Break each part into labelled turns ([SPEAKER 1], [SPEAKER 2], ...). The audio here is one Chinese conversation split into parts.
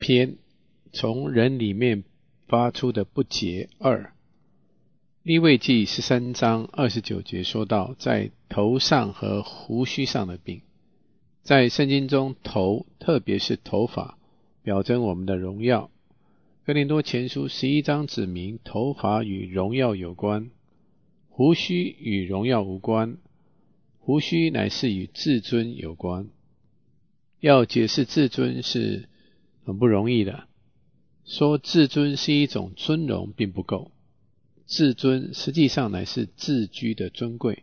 [SPEAKER 1] 篇，从人里面发出的不洁2。利未记13章29节说到，在头上和胡须上的病。在圣经中，头特别是头发表征我们的荣耀。哥林多前书11章指明头发与荣耀有关，胡须与荣耀无关，胡须乃是与自尊有关。要解释自尊是很不容易的，说自尊是一种尊荣并不够，自尊实际上乃是自居的尊贵。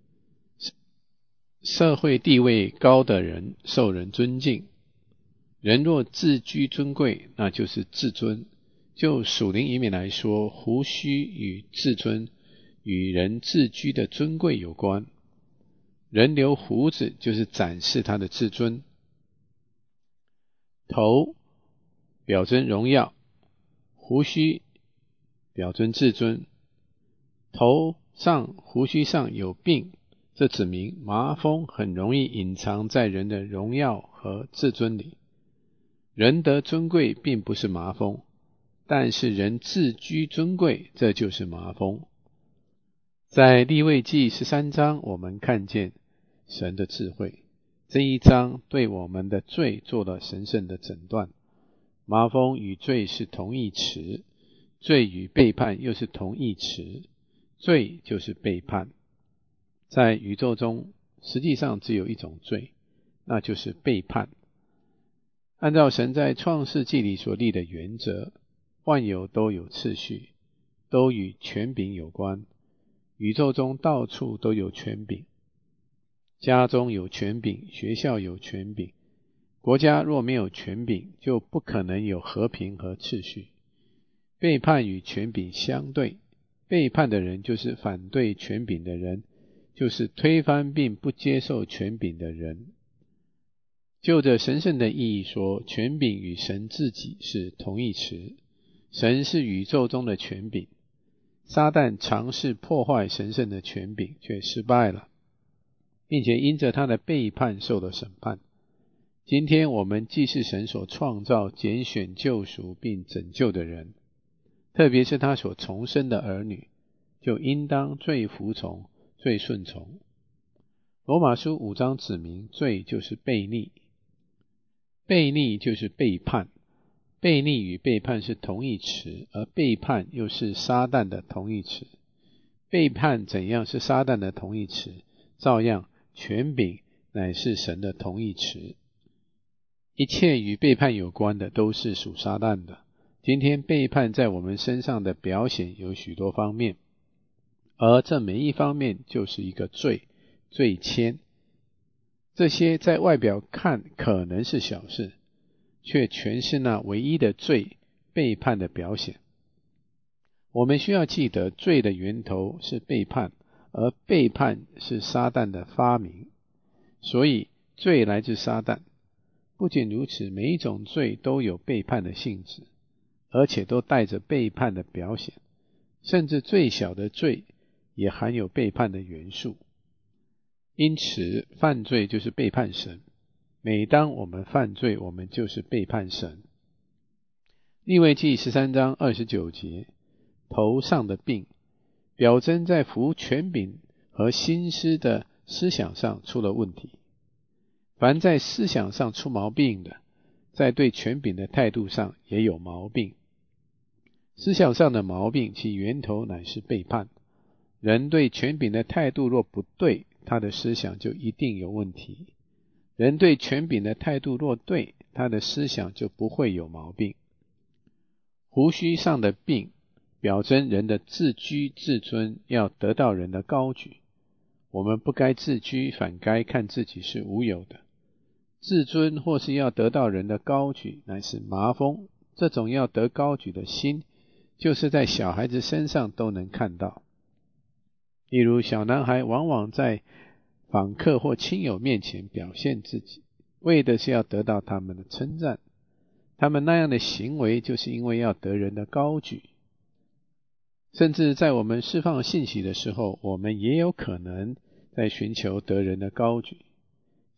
[SPEAKER 1] 社会地位高的人受人尊敬，人若自居尊贵，那就是自尊。就属灵一面来说，胡须与自尊与人自居的尊贵有关。人留胡子就是展示他的自尊。头表征荣耀，胡须表征自尊。头上胡须上有病，这指明麻风很容易隐藏在人的荣耀和自尊里。人得尊贵并不是麻风，但是人自居尊贵，这就是麻风。在利未记13章，我们看见神的智慧。这一章对我们的罪做了神圣的诊断。麻风与罪是同义词，罪与背叛又是同义词。罪就是背叛。在宇宙中，实际上只有一种罪，那就是背叛。按照神在创世纪里所立的原则，万有都有次序，都与权柄有关。宇宙中到处都有权柄，家中有权柄，学校有权柄。国家若没有权柄，就不可能有和平和秩序。背叛与权柄相对，背叛的人就是反对权柄的人，就是推翻并不接受权柄的人。就着神圣的意义说，权柄与神自己是同义词。神是宇宙中的权柄，撒旦尝试破坏神圣的权柄，却失败了，并且因着他的背叛受了审判。今天我们既是神所创造、拣选、救赎并拯救的人，特别是他所重生的儿女，就应当最服从、最顺从。罗马书5章指明，罪就是悖逆，悖逆就是背叛。悖逆与背叛是同义词，而背叛又是撒旦的同义词。背叛怎样是撒旦的同义词，照样权柄乃是神的同义词。一切与背叛有关的都是属撒旦的。今天背叛在我们身上的表现有许多方面，而这每一方面就是一个罪，罪愆。这些在外表看可能是小事，却全是那唯一的罪，背叛的表现。我们需要记得，罪的源头是背叛，而背叛是撒旦的发明，所以罪来自撒旦。不仅如此，每一种罪都有背叛的性质，而且都带着背叛的表现，甚至最小的罪也含有背叛的元素。因此，犯罪就是背叛神。每当我们犯罪，我们就是背叛神。利未记13章29节，头上的病，表征在服权柄和心思的思想上出了问题。凡在思想上出毛病的，在对权柄的态度上也有毛病。思想上的毛病，其源头乃是背叛。人对权柄的态度若不对，他的思想就一定有问题。人对权柄的态度若对，他的思想就不会有毛病。胡须上的病，表征人的自居自尊要得到人的高举。我们不该自居，反该看自己是无有的。自尊或是要得到人的高举，乃是麻风。这种要得高举的心，就是在小孩子身上都能看到。例如，小男孩往往在访客或亲友面前表现自己，为的是要得到他们的称赞。他们那样的行为，就是因为要得人的高举。甚至在我们释放信息的时候，我们也有可能在寻求得人的高举。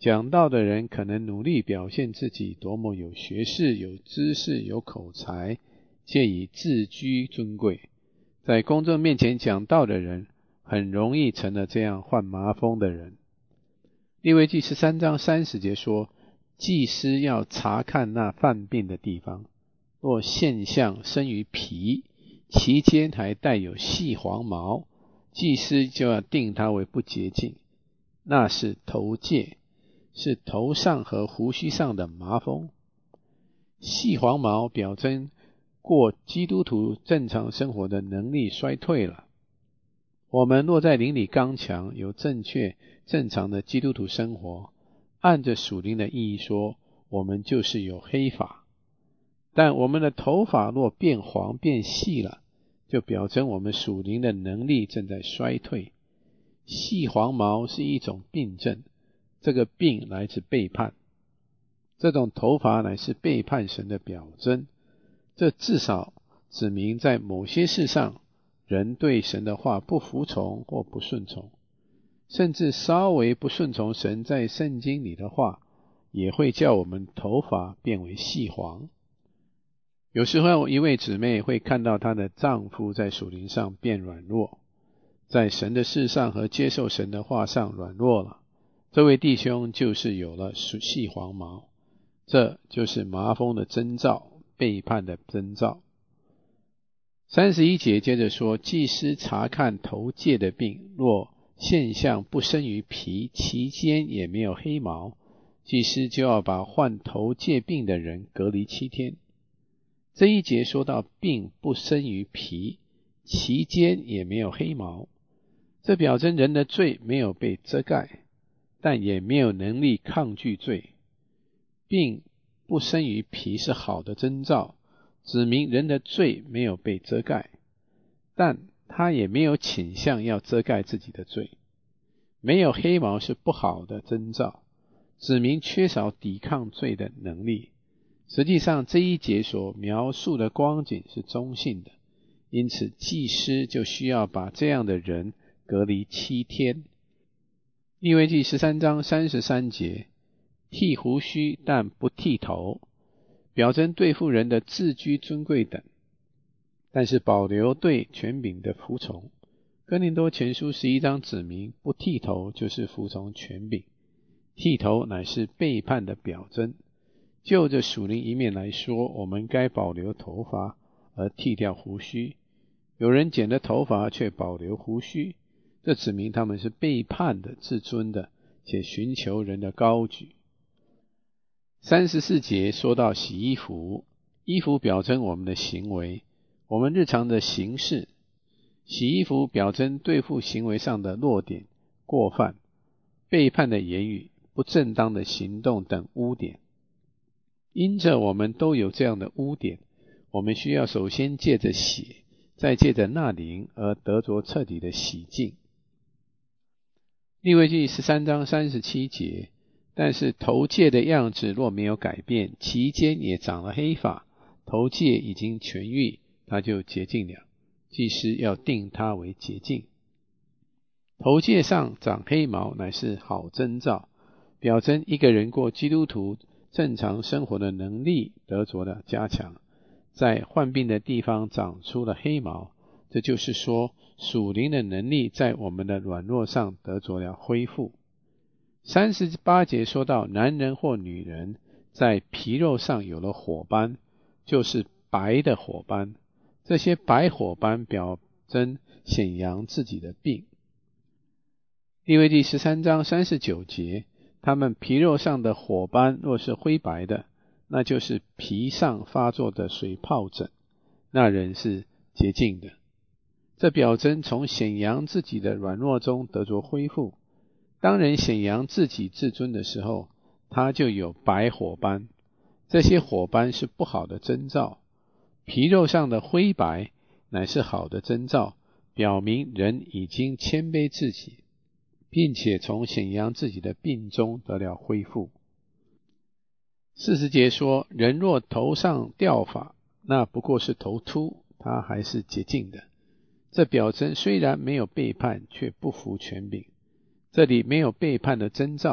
[SPEAKER 1] 讲道的人可能努力表现自己多么有学识、有知识、有口才，借以自居尊贵。在公众面前讲道的人，很容易成了这样患麻风的人。利未记13章30节说，祭司要查看那犯病的地方，若现象生于皮，其间还带有细黄毛，祭司就要定他为不洁净，那是头疥，是头上和胡须上的麻风。细黄毛表征过基督徒正常生活的能力衰退了。我们若在灵里刚强，有正确正常的基督徒生活，按着属灵的意义说，我们就是有黑发。但我们的头发若变黄变细了，就表征我们属灵的能力正在衰退。细黄毛是一种病症，这个病来自背叛。这种头发乃是背叛神的表征，这至少指明在某些事上，人对神的话不服从或不顺从，甚至稍微不顺从神在圣经里的话，也会叫我们头发变为细黄。有时候一位姊妹会看到她的丈夫在属灵上变软弱，在神的事上和接受神的话上软弱了，这位弟兄就是有了细黄毛，这就是麻风的征兆，背叛的征兆。31节接着说，祭司查看头疥的病，若现象不生于皮，其间也没有黑毛，祭司就要把患头疥病的人隔离7天。这一节说到病不生于皮，其间也没有黑毛，这表征人的罪没有被遮盖，但也没有能力抗拒罪。病不生于皮是好的征兆，指明人的罪没有被遮盖，但他也没有倾向要遮盖自己的罪。没有黑毛是不好的征兆，指明缺少抵抗罪的能力。实际上这一节所描述的光景是中性的，因此祭司就需要把这样的人隔离7天。利未记13章33节，剃胡须但不剃头，表征对付人的自居尊贵等，但是保留对权柄的服从。哥林多前书11章指明，不剃头就是服从权柄，剃头乃是背叛的表征。就着属灵一面来说，我们该保留头发而剃掉胡须。有人剪了头发却保留胡须，这指明他们是背叛的、自尊的，且寻求人的高举。34节说到洗衣服，衣服表征我们的行为，我们日常的行事。洗衣服表征对付行为上的弱点、过犯、背叛的言语、不正当的行动等污点。因着我们都有这样的污点，我们需要首先借着血，再借着那灵而得着彻底的洗净。利未记13章37节，但是头疥的样子若没有改变，其间也长了黑发，头疥已经痊愈，他就洁净了，祭司要定他为洁净。头疥上长黑毛乃是好征兆，表征一个人过基督徒正常生活的能力得着了加强。在患病的地方长出了黑毛，这就是说属灵的能力在我们的软弱上得着了恢复。38节说到男人或女人在皮肉上有了火斑，就是白的火斑，这些白火斑表征显扬自己的病。利未记13章39节，他们皮肉上的火斑若是灰白的，那就是皮上发作的水疱疹，那人是洁净的。这表征从显扬自己的软弱中得着恢复。当人显扬自己自尊的时候，他就有白火斑，这些火斑是不好的征兆。皮肉上的灰白乃是好的征兆，表明人已经谦卑自己，并且从显扬自己的病中得了恢复。40节说，人若头上掉发，那不过是头秃，他还是洁净的。这表征虽然没有背叛，却不服权柄。这里没有背叛的征兆，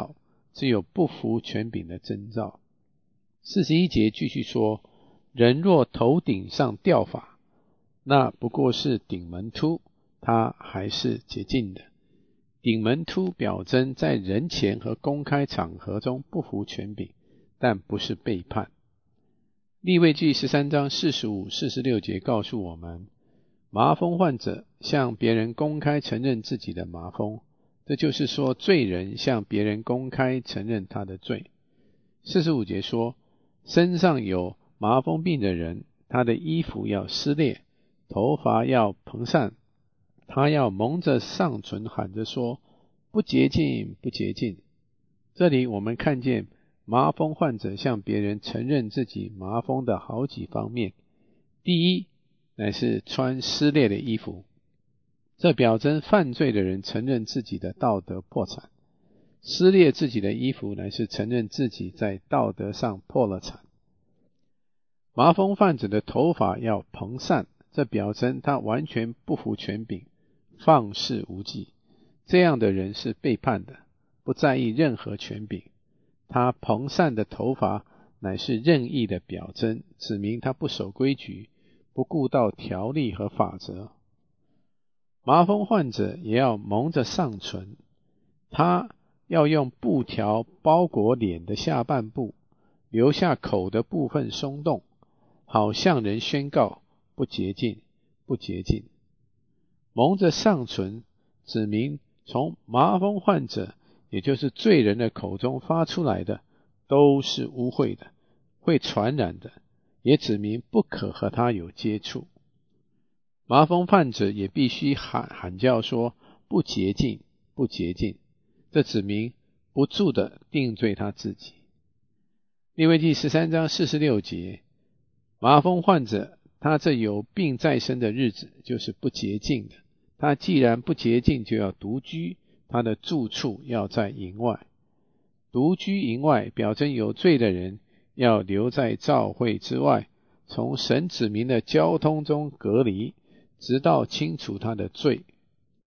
[SPEAKER 1] 只有不服权柄的征兆。41节继续说，人若头顶上掉发，那不过是顶门秃，他还是洁净的。顶门秃表征在人前和公开场合中不服权柄，但不是背叛。利未记13章45、46节告诉我们，麻风患者向别人公开承认自己的麻风，这就是说罪人向别人公开承认他的罪。45节说，身上有麻风病的人，他的衣服要撕裂，头发要蓬散，他要蒙着上唇喊着说，不洁净，不洁净。这里我们看见麻风患者向别人承认自己麻风的好几方面。第一，乃是穿撕裂的衣服，这表征犯罪的人承认自己的道德破产。撕裂自己的衣服乃是承认自己在道德上破了产。麻风患者的头发要蓬散，这表征他完全不服权柄，放肆无忌。这样的人是背叛的，不在意任何权柄。他蓬散的头发乃是任意的表征，指明他不守规矩，不顾到条例和法则。麻风患者也要蒙着上唇，他要用布条包裹脸的下半部，留下口的部分松动，好向人宣告不洁净，不洁净。蒙着上唇指明从麻风患者，也就是罪人的口中发出来的都是污秽的，会传染的，也指明不可和他有接触。麻风患者也必须喊叫说不洁净，不洁净，这指明不住的定罪他自己。利未记13章46节，麻风患者他这有病在身的日子就是不洁净的，他既然不洁净，就要独居，他的住处要在营外。独居营外表征有罪的人要留在教会之外，从神指明的交通中隔离，直到清除他的罪，